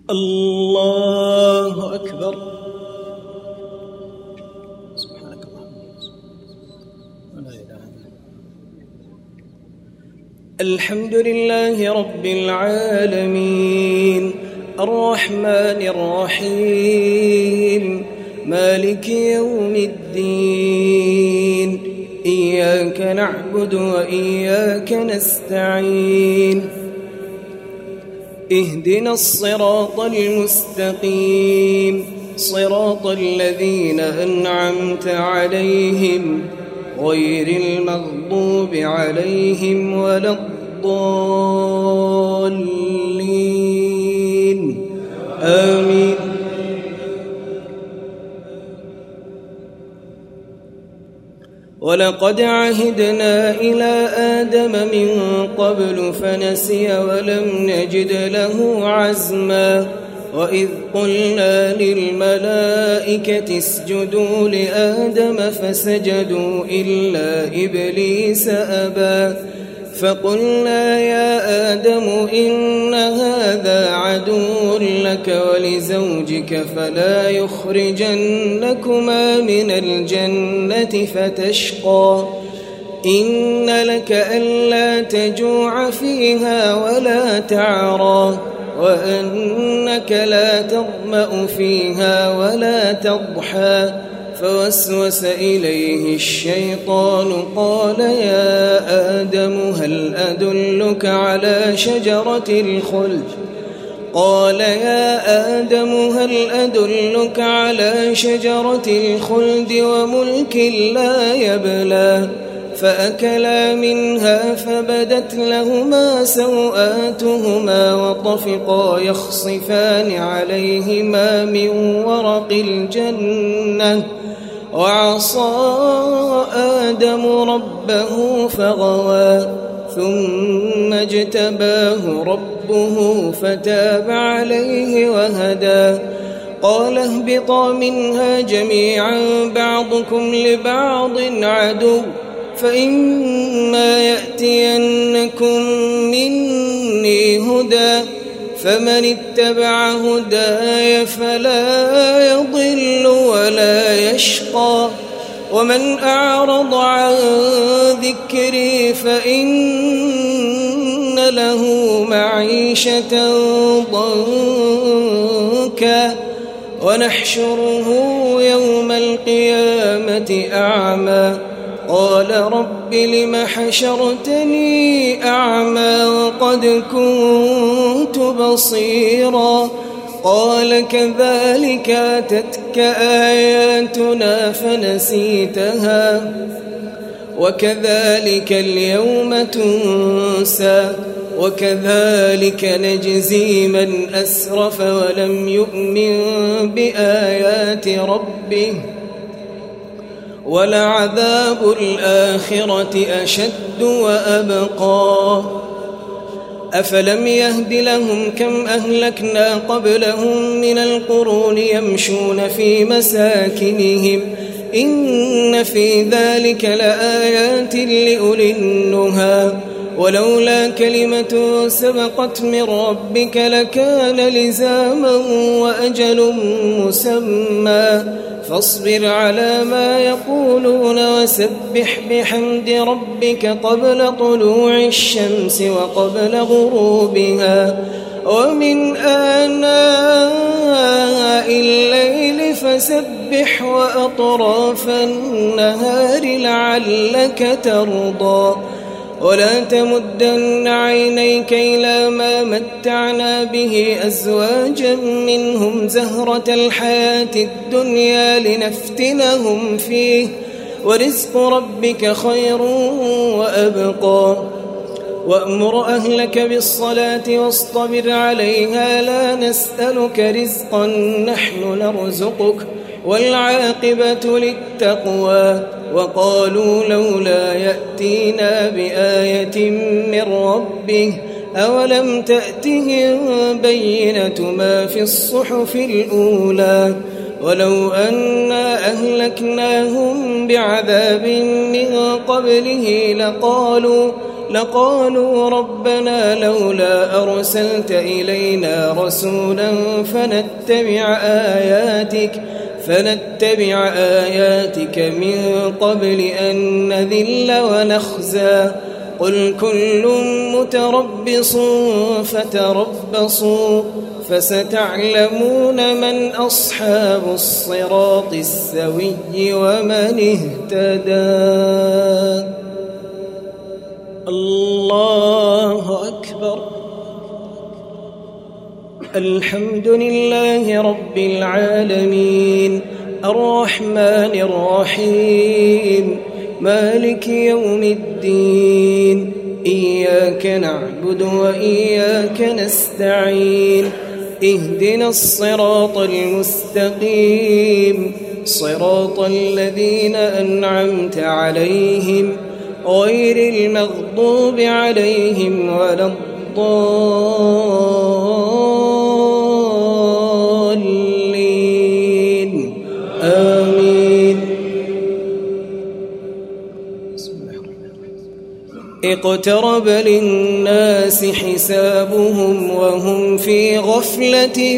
الله أكبر. سبحانك اللهم ولا إله إلا أنت. الحمد لله رب العالمين الرحمن الرحيم مالك يوم الدين إياك نعبد وإياك نستعين اهدنا الصراط المستقيم صراط الذين أنعمت عليهم غير المغضوب عليهم ولا الضالين آمين. ولقد عهدنا إلى آدم من قبل فنسي ولم نجد له عزما وإذ قلنا للملائكة اسجدوا لآدم فسجدوا إلا إبليس أبى فقلنا يا آدم إن هذا عدو لك ولزوجك فلا يخرجنكما من الجنة فتشقى إن لك ألا تجوع فيها ولا تعرى وأنك لا تظمأ فيها ولا تضحى فوسوس إليه الشيطان قال يا آدم هل أدلك على شجرة الخلد قال يا آدم هل أدلك على شجرة الخلد وملك لا يبلى فأكلا منها فبدت لهما سوآتهما وطفقا يخصفان عليهما من ورق الجنة وعصى آدم ربه فغوى ثم اجتباه ربه فتاب عليه وهدى قال اهبطا منها جميعا بعضكم لبعض عدو فإما يأتينكم مني هدى فمن اتبع هداي فلا يضل ولا يشقى ومن أعرض عن ذكري فإن له معيشة ضنكا ونحشره يوم القيامة أعمى قال رب لم حشرتني أعمى وقد كنت بصيرا قال كذلك أتتك آياتنا فنسيتها وكذلك اليوم تنسى وكذلك نجزي من أسرف ولم يؤمن بآيات ربه ولعذاب الآخرة أشد وأبقى أفلم يهد لهم كم أهلكنا قبلهم من القرون يمشون في مساكنهم إن في ذلك لآيات لأولي النهى ولولا كلمة سبقت من ربك لكان لزاما وأجل مسمى فاصبر على ما يقولون وسبح بحمد ربك قبل طلوع الشمس وقبل غروبها ومن آناء الليل فسبح وأطراف النهار لعلك ترضى ولا تمدن عينيك إلى ما متعنا به أزواجا منهم زهرة الحياة الدنيا لنفتنهم فيه ورزق ربك خير وأبقى وأمر أهلك بالصلاة واصطبر عليها لا نسألك رزقا نحن نرزقك والعاقبة للتقوى وقالوا لولا يأتينا بآية من ربه أولم تأتهم بينة ما في الصحف الأولى ولو أنا أهلكناهم بعذاب من قبله لقالوا ربنا لولا أرسلت إلينا رسولا فنتبع آياتك من قبل أن نذل ونخزى قل كل متربص فتربصوا فستعلمون من أصحاب الصراط السوي ومن اهتدى. الله أكبر. الحمد لله رب العالمين الرحمن الرحيم مالك يوم الدين إياك نعبد وإياك نستعين اهدنا الصراط المستقيم صراط الذين أنعمت عليهم غير المغضوب عليهم ولا الضالين آمين. اقترب للناس حسابهم وهم في غفلة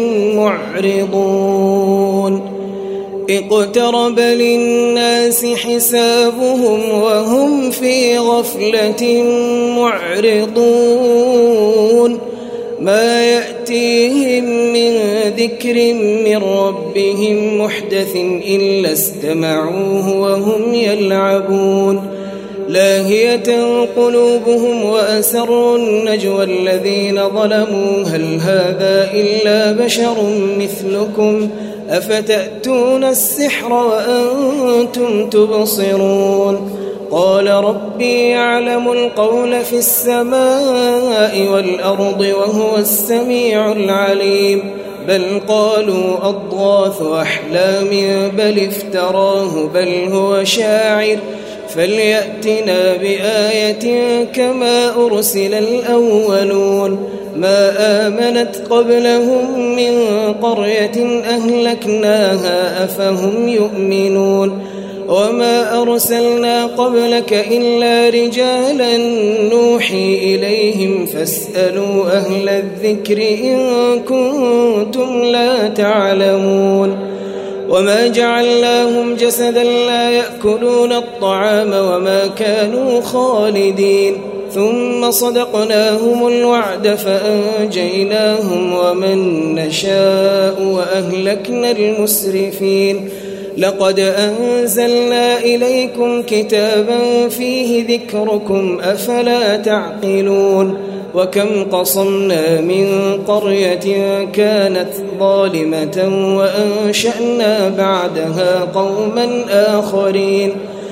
معرضون. اقترب للناس حسابهم وهم في غفلة معرضون. ما يأتيهم من ذكر من ربهم محدث إلا استمعوه وهم يلعبون. لاهية قلوبهم وأسروا النجوى الذين ظلموا هل هذا إلا بشر مثلكم أفتأتون السحر وأنتم تبصرون. قال ربي يعلم القول في السماء والأرض وهو السميع العليم. بل قالوا أضغاث أحلام بل افتراه بل هو شاعر فليأتنا بآية كما أرسل الأولون. ما آمنت قبلهم من قرية أهلكناها أفهم يؤمنون. وما أرسلنا قبلك إلا رجالا نوحي إليهم فاسألوا أهل الذكر إن كنتم لا تعلمون. وما جعلناهم جسدا لا يأكلون الطعام وما كانوا خالدين. ثم صدقناهم الوعد فأنجيناهم ومن نشاء وأهلكنا المسرفين. لقد أنزلنا إليكم كتابا فيه ذكركم أفلا تعقلون. وكم قصمنا من قرية كانت ظالمة وأنشأنا بعدها قوما آخرين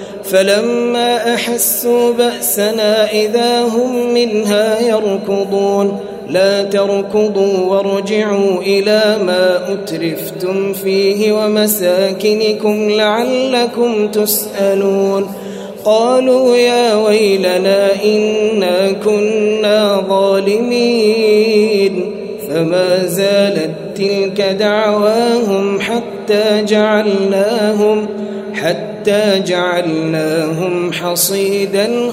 فلما أحسوا بأسنا إذا هم منها يركضون. لا تركضوا وارجعوا إلى ما أترفتم فيه ومساكنكم لعلكم تسألون. قالوا يا ويلنا إنا كنا ظالمين. فما زالت تلك دعواهم حتى جعلناهم حصيدا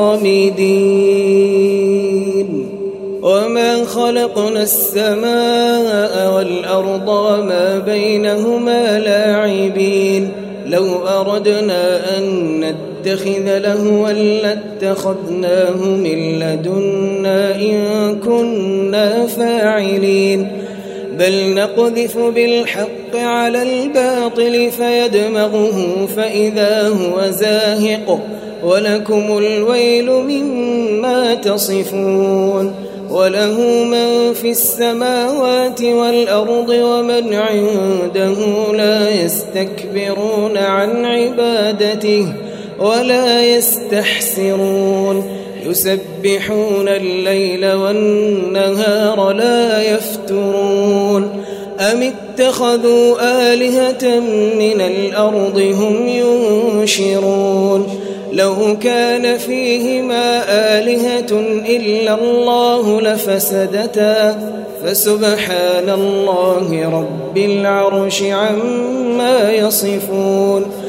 خامدين. وما خلقنا السماء والأرض وما بينهما لاعبين. لو أردنا أن نتخذ لهوا لاتخذناه من لدنا إن كنا فاعلين. بل نقذف بالحق على الباطل فيدمغه فإذا هو زاهق ولكم الويل مما تصفون. وله من في السماوات والأرض ومن عنده لا يستكبرون عن عبادته ولا يستحسرون. يسبحون الليل والنهار لا يفترون. أم اتخذوا آلهة من الأرض هم ينشرون. لو كان فيهما آلهة إلا الله لفسدتا فسبحان الله رب العرش عما يصفون.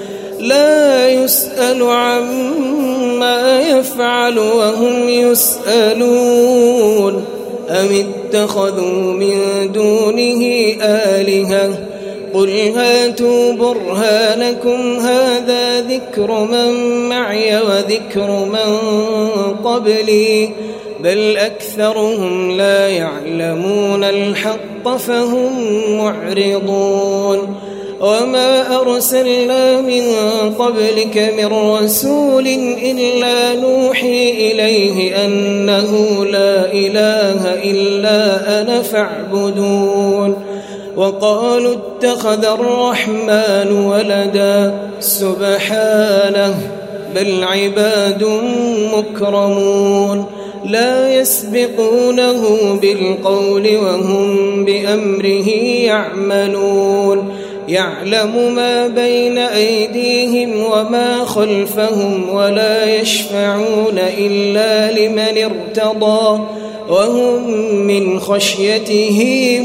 لا يسأل عما يفعل وهم يسألون أم اتخذوا من دونه آلهة قل هاتوا برهانكم هذا ذكر من معي وذكر من قبلي بل أكثرهم لا يعلمون الحق فهم معرضون وما أرسلنا من قبلك من رسول إلا نوحي إليه أنه لا إله إلا أنا فاعبدون وقالوا اتخذ الرحمن ولدا سبحانه بل عباد مكرمون لا يسبقونه بالقول وهم بأمره يعملون يعلم ما بين أيديهم وما خلفهم ولا يشفعون إلا لمن ارتضى وهم من خشيته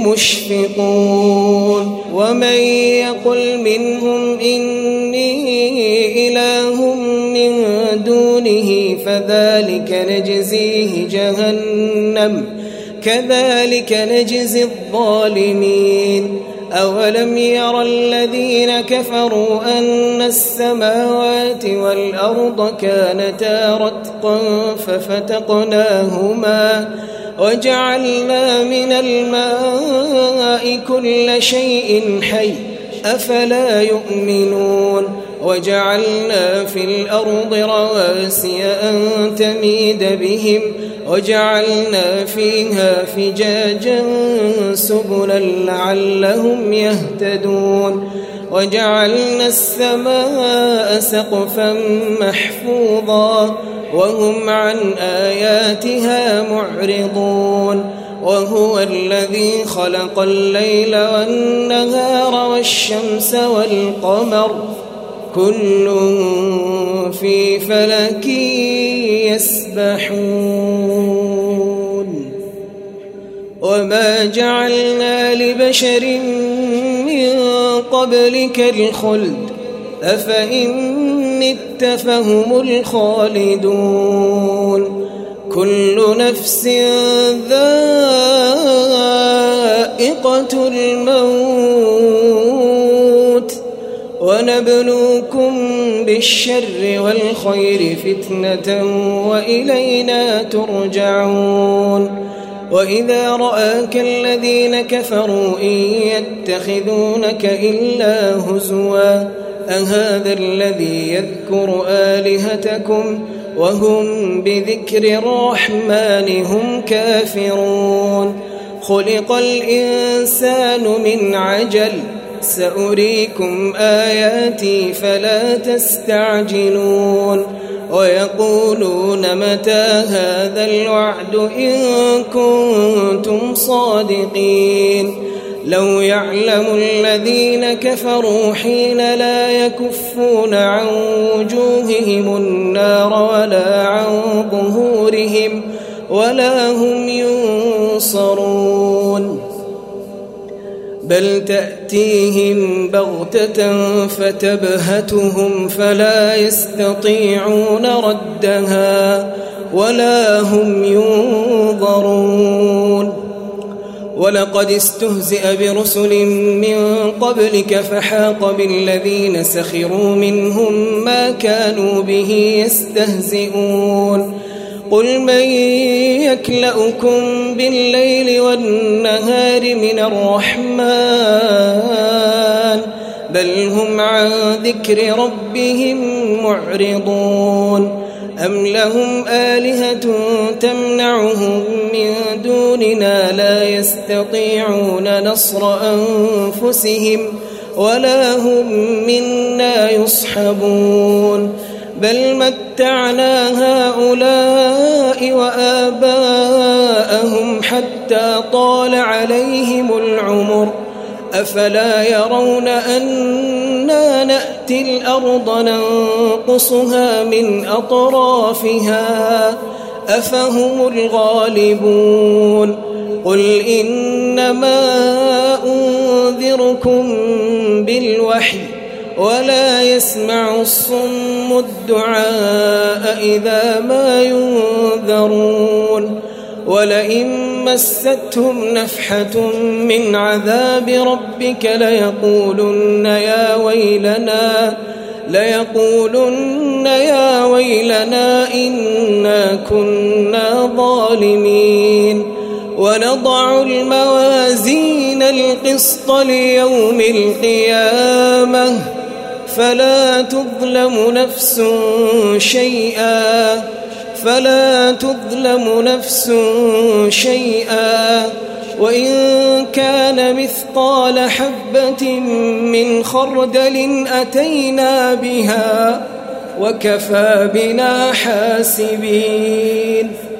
مشفقون ومن يقل منهم إني إله من دونه فذلك نجزيه جهنم كذلك نجزي الظالمين أولم ير الذين كفروا أن السماوات والأرض كانتا رتقا ففتقناهما وجعلنا من الماء كل شيء حي أفلا يؤمنون وجعلنا في الأرض رواسي أن تميد بهم وجعلنا فيها فجاجا سبلا لعلهم يهتدون وجعلنا السماء سقفا محفوظا وهم عن آياتها معرضون وهو الذي خلق الليل والنهار والشمس والقمر كل في فلك يسبحون وما جعلنا لبشر من قبلك الخلد أفإن مت فهم الخالدون كل نفس ذائقة الموت ونبلوكم بالشر والخير فتنة وإلينا ترجعون وإذا رآك الذين كفروا إن يتخذونك إلا هزوا أهذا الذي يذكر آلهتكم وهم بذكر الرحمن هم كافرون خلق الإنسان من عجل سأريكم آياتي فلا تستعجلون ويقولون متى هذا الوعد إن كنتم صادقين لو يعلم الذين كفروا حين لا يكفون عن وجوههم النار ولا عن ظهورهم ولا هم ينصرون بل تأتيهم بغتة فتبهتهم فلا يستطيعون ردها ولا هم ينظرون ولقد استهزئ برسل من قبلك فحاق بالذين سخروا منهم ما كانوا به يستهزئون قل من يكلؤكم بالليل والنهار من الرحمن بل هم عن ذكر ربهم معرضون أم لهم آلهة تمنعهم من دوننا لا يستطيعون نصر أنفسهم ولا هم منا يصحبون بل متعنا هؤلاء وآباءهم حتى طال عليهم العمر أفلا يرون أنا نأتي الأرض ننقصها من أطرافها أفهم الغالبون قل إنما أنذركم بالوحي ولا يسمع الصم الدعاء إذا ما ينذرون ولئن مستهم نفحة من عذاب ربك ليقولن يا ويلنا إنا كنا ظالمين ونضع الموازين القسط ليوم القيامة فلا تظلم نفس شيئا وإن كان مثقال حبة من خردل أتينا بها وكفى بنا حاسبين